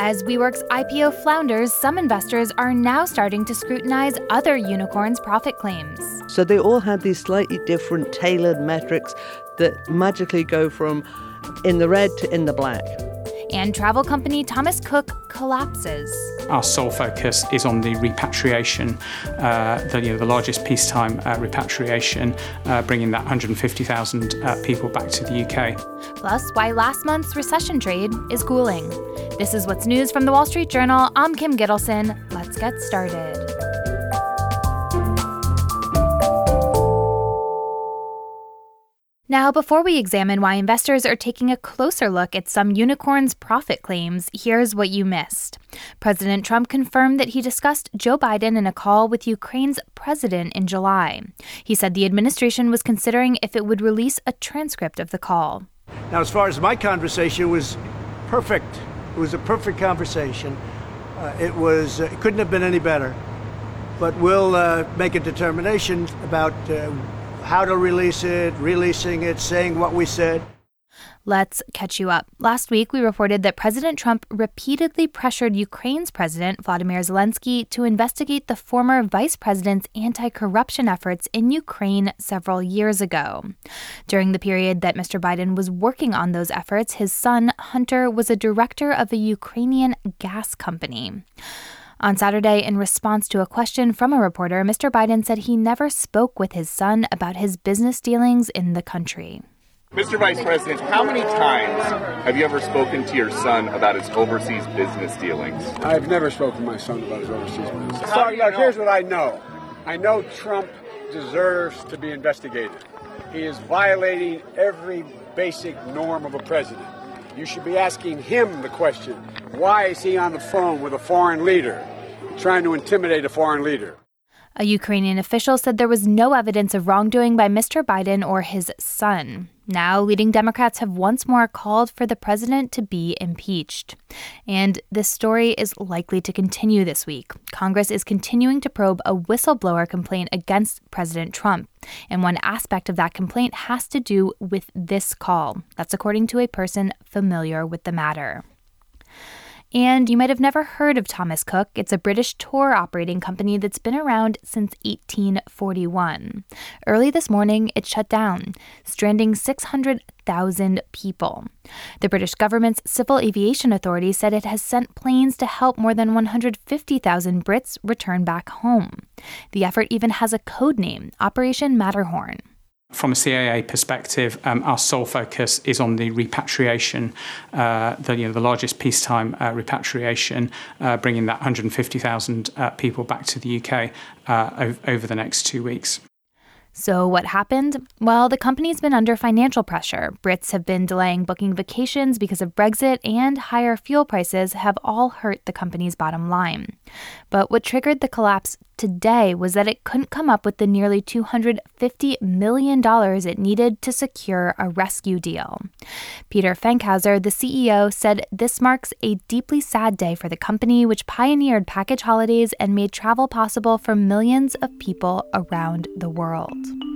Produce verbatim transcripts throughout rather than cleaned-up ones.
As WeWork's I P O flounders, some investors are now starting to scrutinize other unicorns' profit claims. So they all had these slightly different tailored metrics that magically go from in the red to in the black. And travel company Thomas Cook collapses. Our sole focus is on the repatriation, uh, the, you know, the largest peacetime uh, repatriation, uh, bringing that one hundred fifty thousand uh, people back to the U K. Plus, why last month's recession trade is cooling. This is What's News from The Wall Street Journal. I'm Kim Gittleson. Let's get started. Now, before we examine why investors are taking a closer look at some unicorns' profit claims, here's what you missed. President Trump confirmed that he discussed Joe Biden in a call with Ukraine's president in July. He said the administration was considering if it would release a transcript of the call. Now, as far as my conversation, it was perfect. It was a perfect conversation. Uh, it was, uh, it couldn't have been any better. But we'll uh, make a determination about uh, how to release it, releasing it, saying what we said. Let's catch you up. Last week, we reported that President Trump repeatedly pressured Ukraine's president, Vladimir Zelensky, to investigate the former vice president's anti-corruption efforts in Ukraine several years ago. During the period that Mister Biden was working on those efforts, his son, Hunter, was a director of a Ukrainian gas company. On Saturday, in response to a question from a reporter, Mister Biden said he never spoke with his son about his business dealings in the country. Mister Vice President, how many times have you ever spoken to your son about his overseas business dealings? I've never spoken to my son about his overseas business. How Sorry, do you look, know? here's what I know. I know Trump deserves to be investigated. He is violating every basic norm of a president. You should be asking him the question, why is he on the phone with a foreign leader, trying to intimidate a foreign leader? A Ukrainian official said there was no evidence of wrongdoing by Mister Biden or his son. Now, leading Democrats have once more called for the president to be impeached. And this story is likely to continue this week. Congress is continuing to probe a whistleblower complaint against President Trump. And one aspect of that complaint has to do with this call. That's according to a person familiar with the matter. And you might have never heard of Thomas Cook. It's a British tour operating company that's been around since eighteen forty-one. Early this morning, it shut down, stranding six hundred thousand people. The British government's Civil Aviation Authority said it has sent planes to help more than one hundred fifty thousand Brits return back home. The effort even has a code name, Operation Matterhorn. From a C A A perspective, um, our sole focus is on the repatriation, uh, the, you know, the largest peacetime uh, repatriation, uh, bringing that one hundred fifty thousand uh, people back to the U K uh, over, over the next two weeks. So what happened? Well, the company's been under financial pressure. Brits have been delaying booking vacations because of Brexit, and higher fuel prices have all hurt the company's bottom line. But what triggered the collapse today was that it couldn't come up with the nearly two hundred fifty million dollars it needed to secure a rescue deal. Peter Fankhauser, the C E O, said this marks a deeply sad day for the company, which pioneered package holidays and made travel possible for millions of people around the world.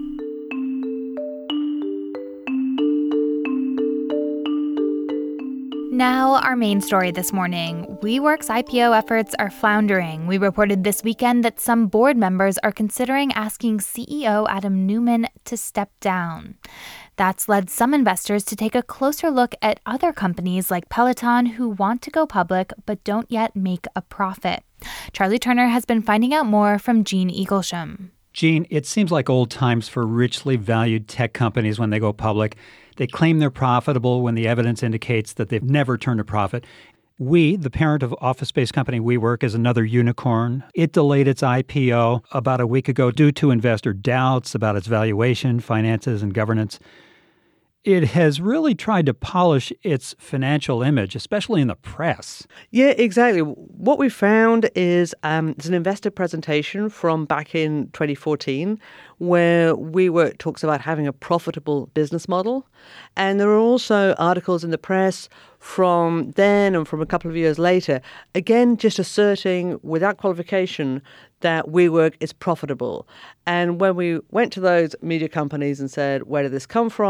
Now, our main story this morning. WeWork's I P O efforts are floundering. We reported this weekend that some board members are considering asking C E O Adam Neumann to step down. That's led some investors to take a closer look at other companies like Peloton who want to go public but don't yet make a profit. Charlie Turner has been finding out more from Gene Eaglesham. Gene, it seems like old times for richly valued tech companies when they go public. They claim they're profitable when the evidence indicates that they've never turned a profit. We, the parent of office-based company WeWork, is another unicorn. It delayed its I P O about a week ago due to investor doubts about its valuation, finances, and governance. It has really tried to polish its financial image, especially in the press. Yeah, exactly. What we found is um, it's an investor presentation from back in twenty fourteen where WeWork talks about having a profitable business model. And there are also articles in the press from then and from a couple of years later, again, just asserting without qualification that WeWork is profitable. And when we went to those media companies and said, where did this come from?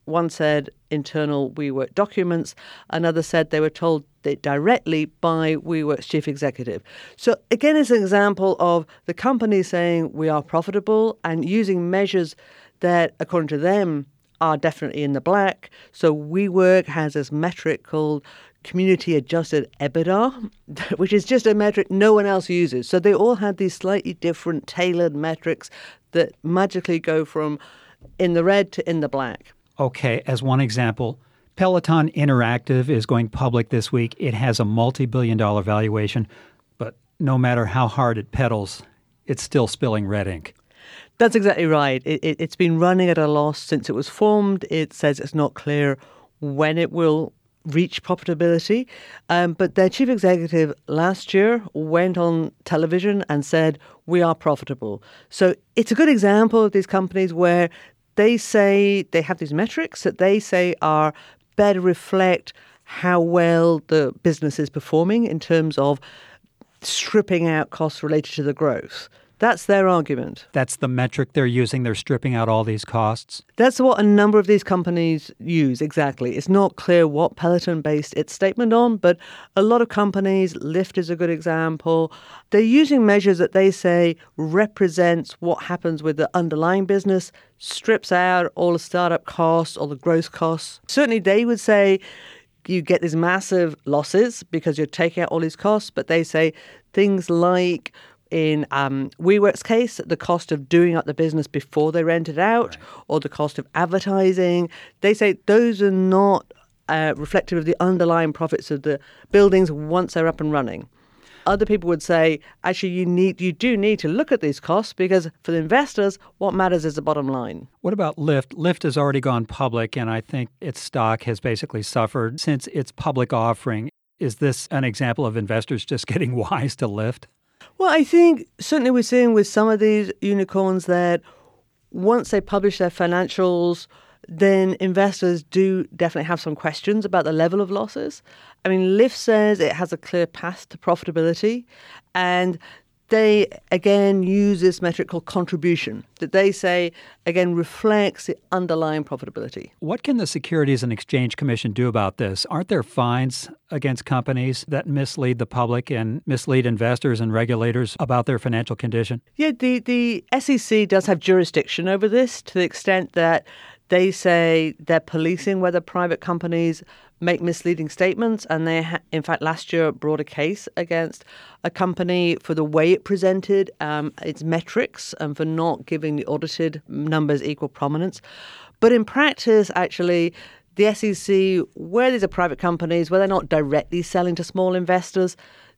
One said internal WeWork documents. Another said they were told it directly by WeWork's chief executive. So again, it's an example of the company saying we are profitable and using measures that, according to them, are definitely in the black. So WeWork has this metric called community-adjusted EBITDA, which is just a metric no one else uses. So they all had these slightly different tailored metrics that magically go from in the red to in the black. Okay, as one example, Peloton Interactive is going public this week. It has a multi-billion dollar valuation, but no matter how hard it pedals, it's still spilling red ink. That's exactly right. It, it, it's been running at a loss since it was formed. It says it's not clear when it will reach profitability. Um, but their chief executive last year went on television and said, we are profitable. So it's a good example of these companies where they say they have these metrics that they say are better reflect how well the business is performing in terms of stripping out costs related to the growth. That's their argument. That's the metric they're using. They're stripping out all these costs. That's what a number of these companies use, exactly. It's not clear what Peloton based its statement on, but a lot of companies, Lyft is a good example, they're using measures that they say represents what happens with the underlying business, strips out all the startup costs, all the growth costs. Certainly they would say you get these massive losses because you're taking out all these costs, but they say things like in um, WeWork's case, the cost of doing up the business before they rent it out, right, or the cost of advertising, they say those are not uh, reflective of the underlying profits of the buildings once they're up and running. Other people would say, actually, you need, you do need to look at these costs because for the investors, what matters is the bottom line. What about Lyft? Lyft has already gone public, and I think its stock has basically suffered since its public offering. Is this an example of investors just getting wise to Lyft? Well, I think certainly we're seeing with some of these unicorns that once they publish their financials, then investors do definitely have some questions about the level of losses. I mean, Lyft says it has a clear path to profitability, and they, again, use this metric called contribution that they say, again, reflects the underlying profitability. What can the Securities and Exchange Commission do about this? Aren't there fines against companies that mislead the public and mislead investors and regulators about their financial condition? Yeah, the, the S E C does have jurisdiction over this to the extent that they say they're policing whether private companies make misleading statements. And they, ha- in fact, last year brought a case against a company for the way it presented um, its metrics and for not giving the audited numbers equal prominence. But in practice, actually, the S E C, where these are private companies, where they're not directly selling to small investors,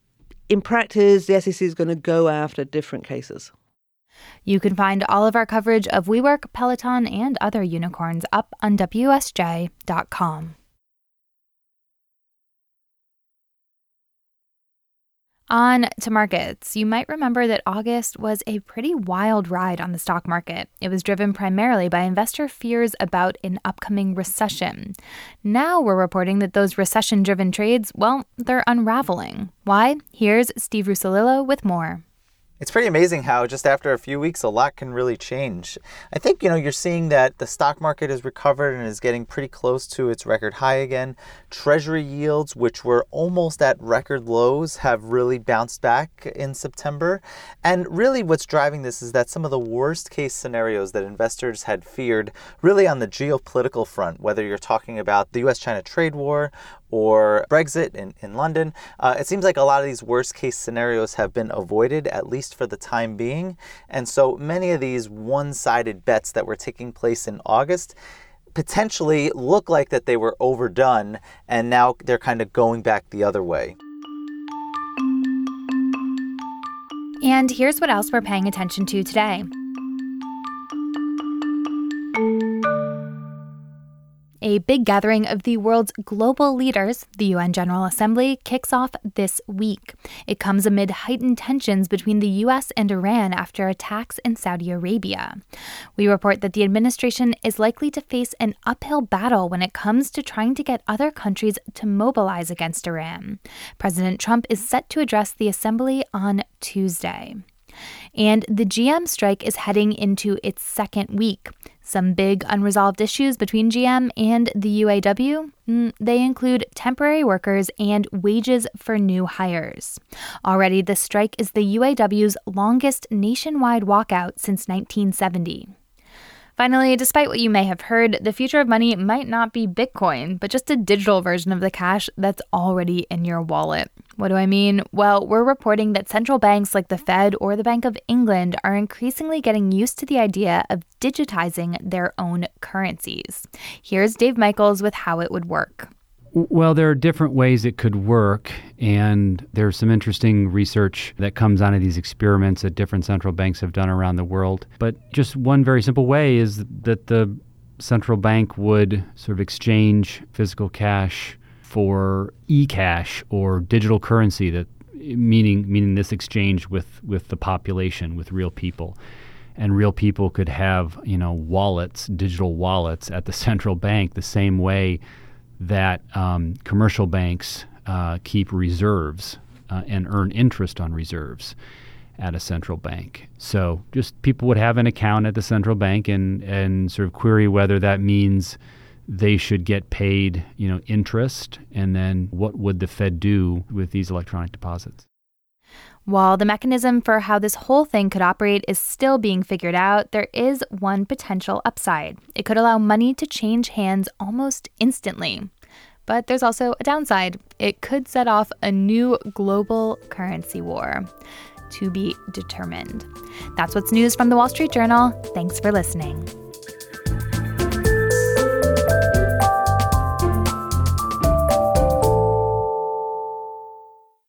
in practice, the S E C is going to go after different cases. You can find all of our coverage of WeWork, Peloton, and other unicorns up on W S J dot com. On to markets. You might remember that August was a pretty wild ride on the stock market. It was driven primarily by investor fears about an upcoming recession. Now we're reporting that those recession-driven trades, well, they're unraveling. Why? Here's Steve Russolillo with more. It's pretty amazing how just after a few weeks, a lot can really change. I think, you know, you're seeing that the stock market has recovered and is getting pretty close to its record high again. Treasury yields, which were almost at record lows, have really bounced back in September. And really what's driving this is that some of the worst case scenarios that investors had feared really on the geopolitical front, whether you're talking about the U S China trade war or Brexit in, in London, uh, it seems like a lot of these worst case scenarios have been avoided, at least for the time being. And so many of these one-sided bets that were taking place in August potentially look like that they were overdone, and now they're kind of going back the other way. And here's what else we're paying attention to today. A big gathering of the world's global leaders, the U N General Assembly, kicks off this week. It comes amid heightened tensions between the U S and Iran after attacks in Saudi Arabia. We report that the administration is likely to face an uphill battle when it comes to trying to get other countries to mobilize against Iran. President Trump is set to address the assembly on Tuesday. And the G M strike is heading into its second week. Some big unresolved issues between G M and the U A W, mm, they include temporary workers and wages for new hires. Already, the strike is the U A W's longest nationwide walkout since nineteen seventy. Finally, despite what you may have heard, the future of money might not be Bitcoin, but just a digital version of the cash that's already in your wallet. What do I mean? Well, we're reporting that central banks like the Fed or the Bank of England are increasingly getting used to the idea of digitizing their own currencies. Here's Dave Michaels with how it would work. Well, there are different ways it could work, and there's some interesting research that comes out of these experiments that different central banks have done around the world. But just one very simple way is that the central bank would sort of exchange physical cash for e-cash or digital currency, that meaning meaning this exchange with, with the population, with real people. And real people could have, you know, wallets, digital wallets at the central bank the same way that um, commercial banks uh, keep reserves uh, and earn interest on reserves at a central bank. So just people would have an account at the central bank and, and sort of query whether that means they should get paid, you know, interest, and then what would the Fed do with these electronic deposits. While the mechanism for how this whole thing could operate is still being figured out, there is one potential upside. It could allow money to change hands almost instantly. But there's also a downside. It could set off a new global currency war. To be determined. That's what's news from the Wall Street Journal. Thanks for listening.